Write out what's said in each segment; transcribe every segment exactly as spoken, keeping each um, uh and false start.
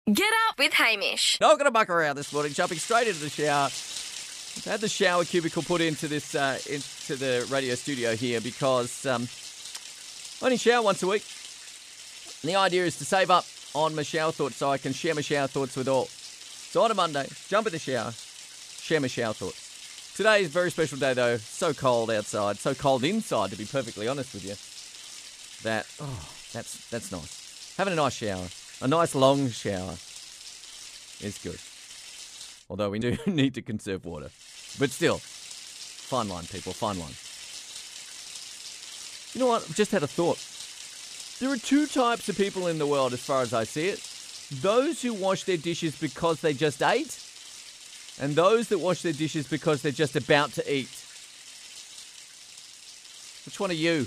Get up with Hamish. Not going to muck around this morning, jumping straight into the shower. I've had the shower cubicle put into this uh, into the radio studio here because um, I only shower once a week. And the idea is to save up on my shower thoughts so I can share my shower thoughts with all. So on a Monday, jump in the shower, share my shower thoughts. Today is a very special day though. So cold outside, so cold inside to be perfectly honest with you. That, oh, that's that's nice. Having a nice shower, a nice long shower is good. Although we do need to conserve water. But still, fine line, people, fine line. You know what? I've just had a thought. There are two types of people in the world as far as I see it. Those who wash their dishes because they just ate, and those that wash their dishes because they're just about to eat. Which one are you?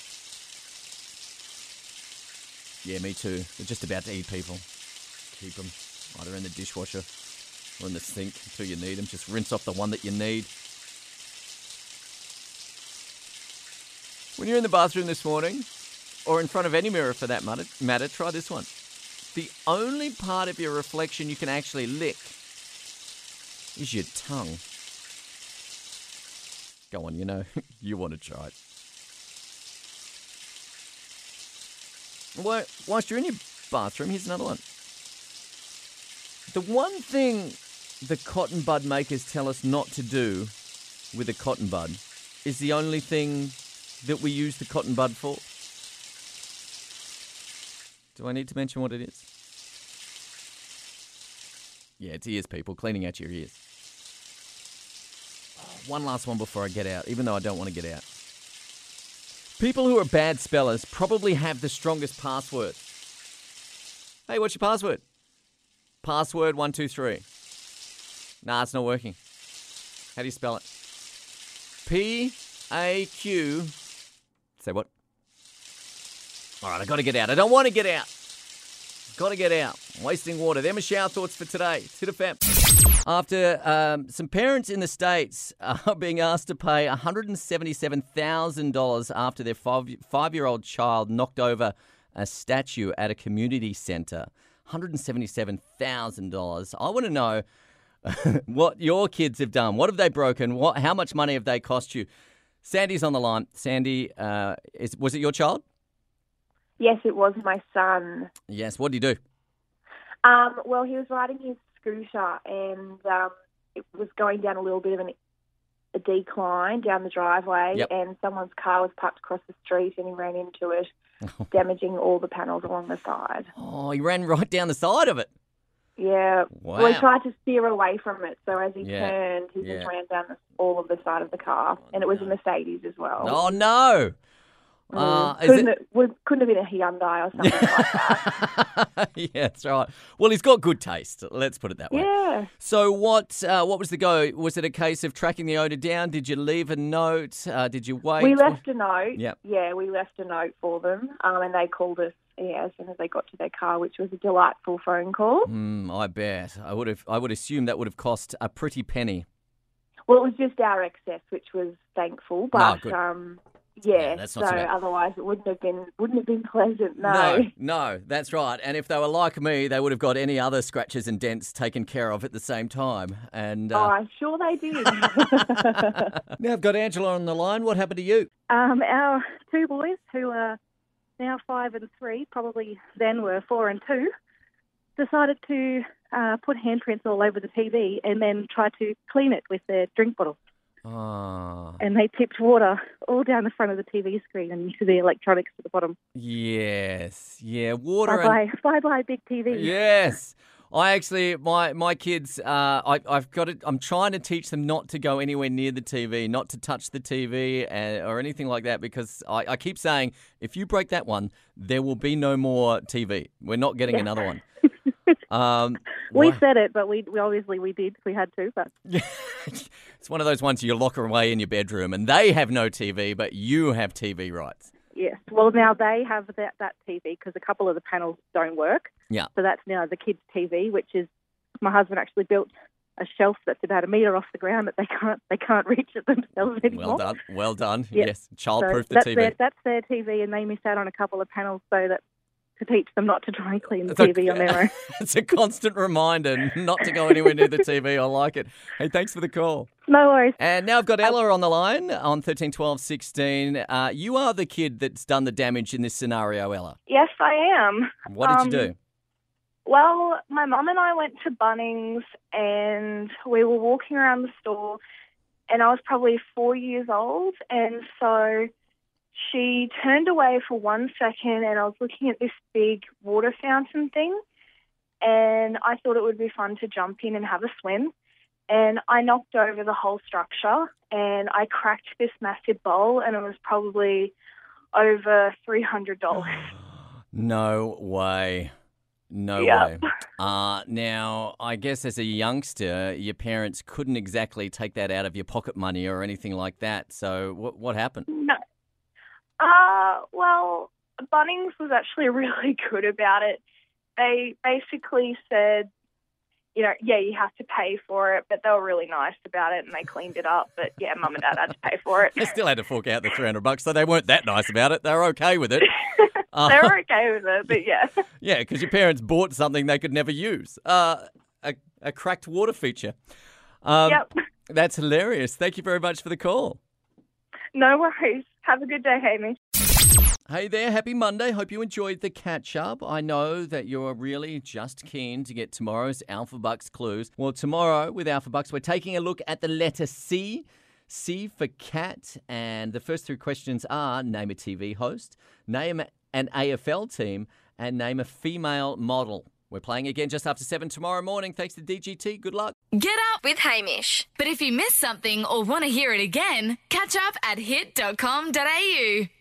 Yeah, me too. They're just about to eat people. Keep them either in the dishwasher or in the sink until you need them. Just rinse off the one that you need. When you're in the bathroom this morning, or in front of any mirror for that matter, matter, try this one. The only part of your reflection you can actually lick is your tongue. Go on, you know, you want to try it. Well, whilst you're in your bathroom, here's another one. The one thing the cotton bud makers tell us not to do with a cotton bud is the only thing that we use the cotton bud for. Do I need to mention what it is? Yeah, it's ears, people. Cleaning out your ears. One last one before I get out, even though I don't want to get out. People who are bad spellers probably have the strongest password. Hey, what's your password? Password one two three. Nah, it's not working. How do you spell it? P A Q. Say what? All right, I got to get out. I don't want to get out. Got to get out. I'm wasting water. They're my shower thoughts for today. Hit F M. After um, some parents in the States are being asked to pay one hundred seventy-seven thousand dollars after their five, five-year-old child knocked over a statue at a community centre. one hundred seventy-seven thousand dollars. I want to know what your kids have done. What have they broken? What? How much money have they cost you? Sandy's on the line. Sandy, uh, is, was it your child? Yes, it was my son. Yes. What did he do? Um, well, he was riding his scooter and um, it was going down a little bit of an, a decline down the driveway, yep. and someone's car was parked across the street and he ran into it, damaging all the panels along the side. Oh, he ran right down the side of it. Yeah. Wow. Well, he tried to steer away from it, so as he Yeah. turned, he Yeah. just ran down the, all of the side of the car, Oh, and it was no. a Mercedes as well. Oh, no. Mm. Uh, is couldn't, it... it, would, couldn't have been a Hyundai or something like that. Yeah, that's right. Well, he's got good taste. Let's put it that way. Yeah. So what uh, what was the go? Was it a case of tracking the owner down? Did you leave a note? Uh, did you wait? We left a note. Yep. Yeah, we left a note for them, um, and they called us yeah, as soon as they got to their car, which was a delightful phone call. Mm, I bet. I would have. I would assume that would have cost a pretty penny. Well, it was just our excess, which was thankful, but good. um, yeah, Yeah, that's so not too bad. otherwise it wouldn't have been wouldn't have been pleasant. No. No, no, that's right. And if they were like me, they would have got any other scratches and dents taken care of at the same time. And Oh, uh, I'm sure they did. now I've got Angela on the line. What happened to you? Um, our two boys, who are now five and three, probably then were four and two, decided to uh, put handprints all over the T V and then try to clean it with their drink bottle. Ah, And they tipped water all down the front of the T V screen and into the electronics at the bottom. yes, yeah, water and Bye-bye, bye-bye, big T V. yes. I actually, my my kids, uh, I, I've got it. I'm trying to teach them not to go anywhere near the T V, not to touch the T V uh, or anything like that, because I, I keep saying, if you break that one, there will be no more T V. We're not getting Yeah. another one. Um, We wha- said it, but we, we obviously we did. We had to, but it's one of those ones you lock away in your bedroom, and they have no T V, but you have T V rights. yes. Well, now they have that, that T V because a couple of the panels don't work. Yeah. So that's now the kids' T V, which is my husband actually built a shelf that's about a metre off the ground that they can't they can't reach it themselves anymore. Well done, well done. Yeah. Yes, So childproof the that's T V. Their, that's their T V, and they miss out on a couple of panels, so that to teach them not to try and clean the It's a- T V on their own. It's a constant reminder not to go anywhere near the T V. I like it. Hey, thanks for the call. No worries. And now I've got Ella on the line on thirteen, twelve, sixteen. Uh, you are the kid that's done the damage in this scenario, Ella. Yes, I am. What did Um, you do? Well, my mum and I went to Bunnings and we were walking around the store and I was probably four years old, and so she turned away for one second and I was looking at this big water fountain thing and I thought it would be fun to jump in and have a swim, and I knocked over the whole structure and I cracked this massive bowl and it was probably over three hundred dollars. No way. No Yep. way. Uh, now, I guess as a youngster, your parents couldn't exactly take that out of your pocket money or anything like that. So what what happened? No. Uh, well, Bunnings was actually really good about it. They basically said, you know, yeah, you have to pay for it, but they were really nice about it and they cleaned it up. But yeah, mum and dad had to pay for it. They still had to fork out the three hundred bucks, so they weren't that nice about it. They were okay with it. Uh, They were okay with it, but yeah. yeah, because your parents bought something they could never use. Uh, a, a cracked water feature. Um, Yep. That's hilarious. Thank you very much for the call. No worries. Have a good day, Hamish. Hey there, happy Monday. Hope you enjoyed the catch-up. I know that you're really just keen to get tomorrow's Alpha Bucks clues. Well, tomorrow with Alpha Bucks, we're taking a look at the letter C. C for cat. And the first three questions are name a T V host, name an A F L team, and name a female model. We're playing again just after seven tomorrow morning. Thanks to D G T. Good luck. Get up with Hamish. But if you missed something or want to hear it again, catch up at hit dot com dot a u.